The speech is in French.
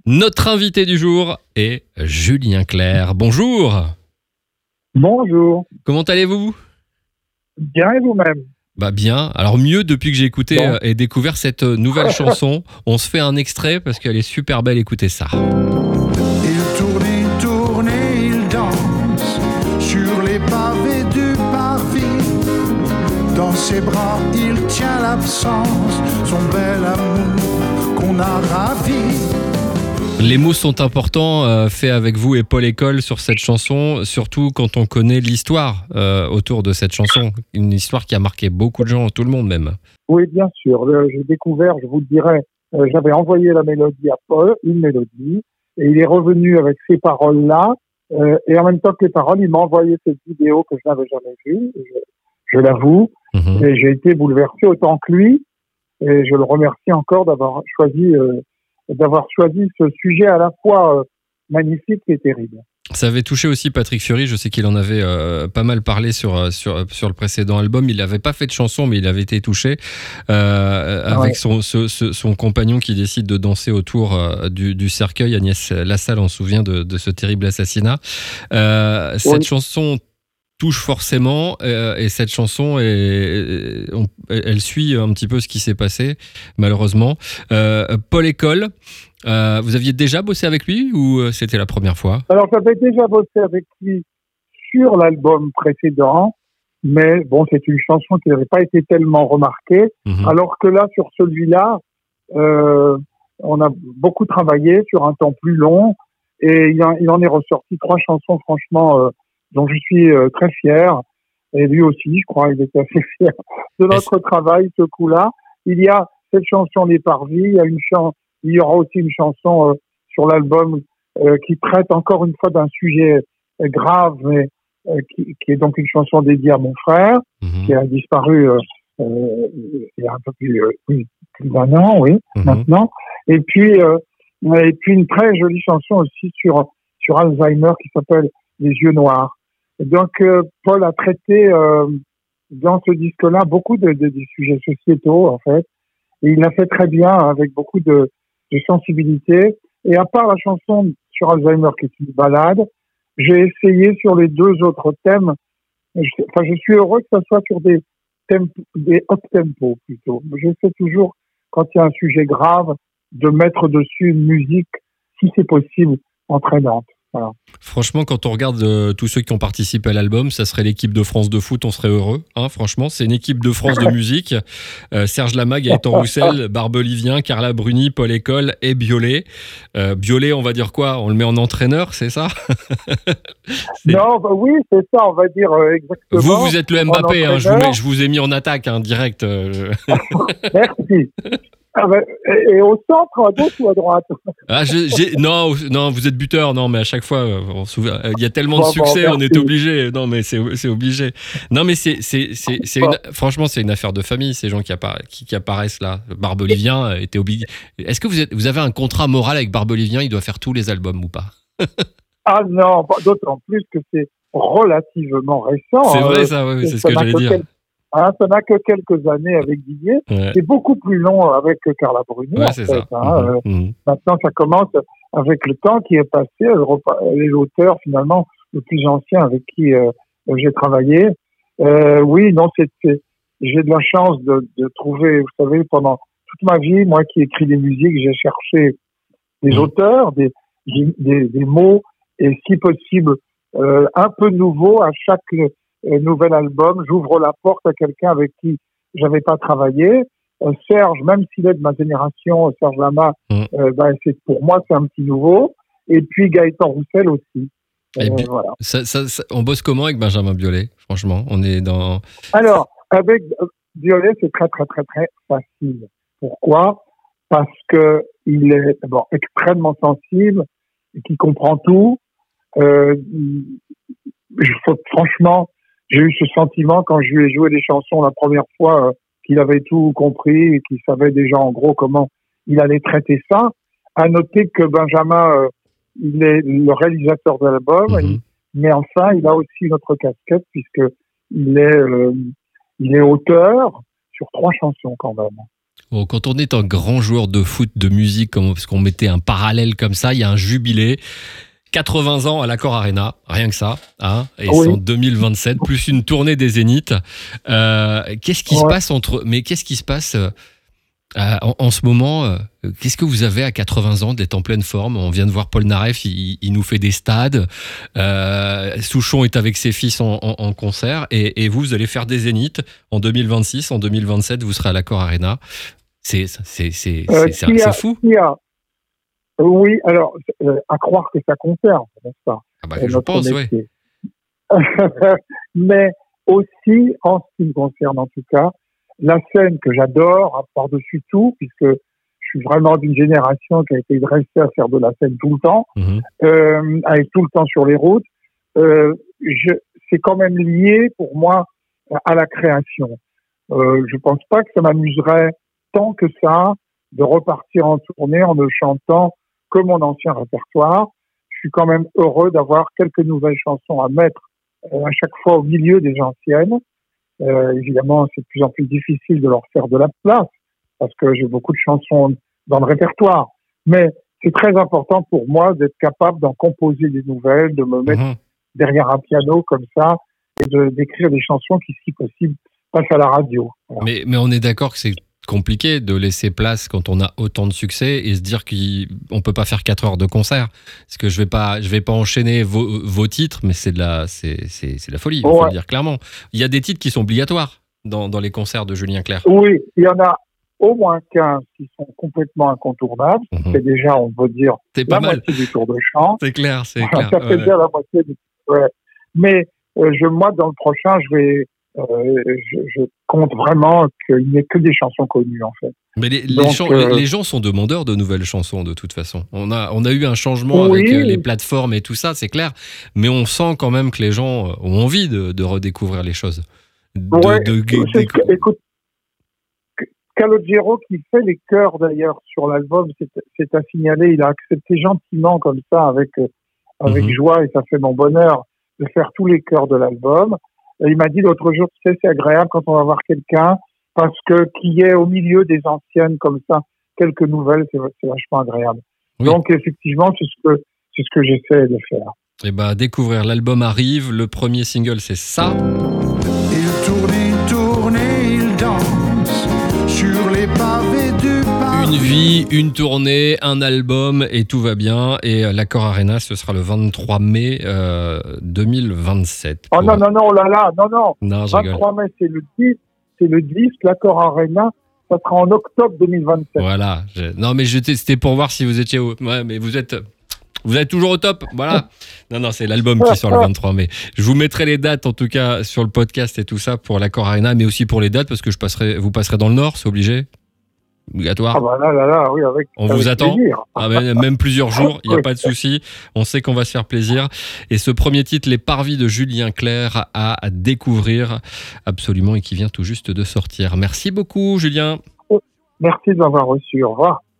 Notre invité du jour est Julien Clerc. Bonjour. Bonjour. Comment allez-vous ? Bien et vous-même ? Bah bien. Alors mieux depuis que j'ai écouté Bon. et découvert cette nouvelle chanson. On se fait un extrait parce qu'elle est super belle. Écoutez ça. Il tourne et il danse sur les pavés du parvis. Dans ses bras, il tient l'absence, son bel amour qu'on a ravi. Les mots sont importants, faits avec vous et Paul École sur cette chanson, surtout quand on connaît l'histoire autour de cette chanson. Une histoire qui a marqué beaucoup de gens, tout le monde même. Oui, bien sûr. J'ai découvert, je vous le dirai, j'avais envoyé la mélodie à Paul, une mélodie, et il est revenu avec ces paroles-là. Et en même temps que les paroles, il m'a envoyé cette vidéo que je n'avais jamais vue, je l'avoue. Et j'ai été bouleversé autant que lui. Et je le remercie encore d'avoir choisi ce sujet à la fois magnifique et terrible. Ça avait touché aussi Patrick Fiori, je sais qu'il en avait pas mal parlé sur le précédent album. Il n'avait pas fait de chanson, mais il avait été touché avec son compagnon qui décide de danser autour du cercueil. Agnès Lassalle en souvient de ce terrible assassinat. Cette chanson touche forcément, et cette chanson elle suit un petit peu ce qui s'est passé malheureusement. Paul École, vous aviez déjà bossé avec lui ou c'était la première fois ? Alors j'avais déjà bossé avec lui sur l'album précédent, mais bon, c'est une chanson qui n'avait pas été tellement remarquée, alors que là, sur celui-là, on a beaucoup travaillé sur un temps plus long, et il en est ressorti 3 chansons franchement dont je suis très fier, et lui aussi, je crois, il était assez fier de notre travail, ce coup-là. Il y a cette chanson Les Parvis, il y aura aussi une chanson sur l'album qui traite encore une fois d'un sujet grave, mais qui est donc une chanson dédiée à mon frère, qui a disparu il y a un peu plus d'un an, maintenant. Et puis une très jolie chanson aussi sur Alzheimer qui s'appelle Les Yeux Noirs. Donc, Paul a traité dans ce disque-là beaucoup de sujets sociétaux, en fait. Et il l'a fait très bien, avec beaucoup de sensibilité. Et à part la chanson sur Alzheimer, qui est une balade, j'ai essayé sur les 2 autres thèmes. Je suis heureux que ça soit sur des up-tempo, plutôt. J'essaie toujours, quand il y a un sujet grave, de mettre dessus une musique, si c'est possible, entraînante. Voilà. Franchement, quand on regarde tous ceux qui ont participé à l'album, ça serait l'équipe de France de foot, on serait heureux. Hein, franchement, c'est une équipe de France de musique. Serge Lama, Gaëtan Roussel, Barbelivien, Carla Bruni, Paul École et Biolay. Biolay, on va dire quoi ? On le met en entraîneur, c'est ça ? Non, oui, c'est ça, on va dire exactement. Vous êtes le Mbappé, hein, je vous ai mis en attaque, direct. Merci. Et au centre, à gauche ou à droite ? Non, vous êtes buteur, non, mais à chaque fois, il y a tellement de succès, on est obligé. Non, mais c'est obligé. Non, mais franchement, c'est une affaire de famille, ces gens qui apparaissent là. Barbelivien était obligé. Est-ce que vous avez un contrat moral avec Barbelivien ? Il doit faire tous les albums ou pas ? Ah non, d'autant plus que c'est relativement récent. C'est vrai, ça, oui, c'est ce que j'allais dire. Ça n'a que quelques années avec Didier. Ouais. C'est beaucoup plus long avec Carla Bruni. Ouais, c'est ça. Maintenant, ça commence avec le temps qui est passé. Les auteurs, finalement, le plus ancien avec qui j'ai travaillé. Oui, non, j'ai de la chance de trouver, vous savez, pendant toute ma vie, moi qui écris des musiques, j'ai cherché des auteurs, des mots, et si possible, un peu nouveau à chaque nouvel album. J'ouvre la porte à quelqu'un avec qui j'avais pas travaillé. Serge, même s'il est de ma génération, Serge Lama, pour moi, c'est un petit nouveau. Et puis Gaëtan Roussel aussi. Voilà. On bosse comment avec Benjamin Biolay ? Franchement, on est dans... Alors, avec Biolay, c'est très, très, très, très facile. Pourquoi ? Parce que il est d'abord extrêmement sensible, qui comprend tout. Franchement, j'ai eu ce sentiment quand je lui ai joué des chansons la première fois qu'il avait tout compris et qu'il savait déjà en gros comment il allait traiter ça. À noter que Benjamin, il est le réalisateur de l'album, mais enfin, il a aussi une autre casquette puisque il est auteur sur 3 chansons quand même. Bon, quand on est un grand joueur de foot, de musique, parce qu'on mettait un parallèle comme ça, il y a un jubilé. 80 ans à l'Accor Arena, rien que ça, hein, et c'est en 2027, plus une tournée des Zéniths. Qu'est-ce qui se passe en ce moment? Qu'est-ce que vous avez à 80 ans d'être en pleine forme? On vient de voir Paul Naref, il nous fait des stades. Souchon est avec ses fils en concert, et vous allez faire des Zéniths en 2026, en 2027, vous serez à l'Accor Arena. C'est fou. Oui, alors, à croire que ça conserve, n'est-ce pas? Je pense, oui. Mais aussi, en ce qui me concerne en tout cas, la scène que j'adore, par-dessus tout, puisque je suis vraiment d'une génération qui a été dressée à faire de la scène tout le temps, à être tout le temps sur les routes, c'est quand même lié, pour moi, à la création. Je pense pas que ça m'amuserait tant que ça de repartir en tournée en ne chantant que mon ancien répertoire. Je suis quand même heureux d'avoir quelques nouvelles chansons à mettre à chaque fois au milieu des anciennes. Évidemment, c'est de plus en plus difficile de leur faire de la place parce que j'ai beaucoup de chansons dans le répertoire. Mais c'est très important pour moi d'être capable d'en composer des nouvelles, de me mettre derrière un piano comme ça et d'écrire des chansons qui, si possible, passent à la radio. Voilà. Mais on est d'accord que c'est compliqué de laisser place quand on a autant de succès et se dire qu'on peut pas faire 4 heures de concert, parce que je vais pas enchaîner vos titres, mais c'est de la folie, il faut le dire clairement. Il y a des titres qui sont obligatoires dans les concerts de Julien Clerc. Oui, il y en a au moins 15 qui sont complètement incontournables. C'est déjà, on peut dire, la moitié du tour de chant. C'est clair. Ça fait déjà la moitié du... Mais moi, dans le prochain, je compte vraiment qu'il n'y ait que des chansons connues, en fait. Mais les gens sont demandeurs de nouvelles chansons, de toute façon. On a eu un changement avec les plateformes et tout ça, c'est clair. Mais on sent quand même que les gens ont envie de redécouvrir les choses. Écoute, Calogero, qui fait les chœurs, d'ailleurs, sur l'album, c'est à signaler. Il a accepté gentiment, comme ça, avec joie, et ça fait mon bonheur, de faire tous les chœurs de l'album. Il m'a dit l'autre jour, tu sais, c'est agréable quand on va voir quelqu'un, parce que qu'il y ait au milieu des anciennes comme ça quelques nouvelles, c'est vachement agréable. Oui. Donc effectivement, c'est ce que j'essaie de faire. Et découvrir l'album arrive, le premier single c'est ça. Il tourne et il danse sur les pavés du Paris. Une vie, une tournée, un album et tout va bien. Et l'Accor Arena, ce sera le 23 mai 2027. Oh non, non. Non, 23 mai, c'est le 10, l'Accor Arena, ça sera en octobre 2027. Voilà. Non, mais c'était pour voir si vous étiez ouais, mais vous êtes toujours au top, voilà. Non, c'est l'album qui sort le 23 mai. Je vous mettrai les dates, en tout cas, sur le podcast et tout ça, pour l'Accor Arena, mais aussi pour les dates, parce que vous passerez dans le Nord, c'est obligé. Obligatoire. Là, oui, on vous attend. Même plusieurs jours, il n'y a pas de souci. On sait qu'on va se faire plaisir. Et ce premier titre, Les Parvis de Julien Clerc, à découvrir absolument et qui vient tout juste de sortir. Merci beaucoup, Julien. Merci de m'avoir reçu. Au revoir.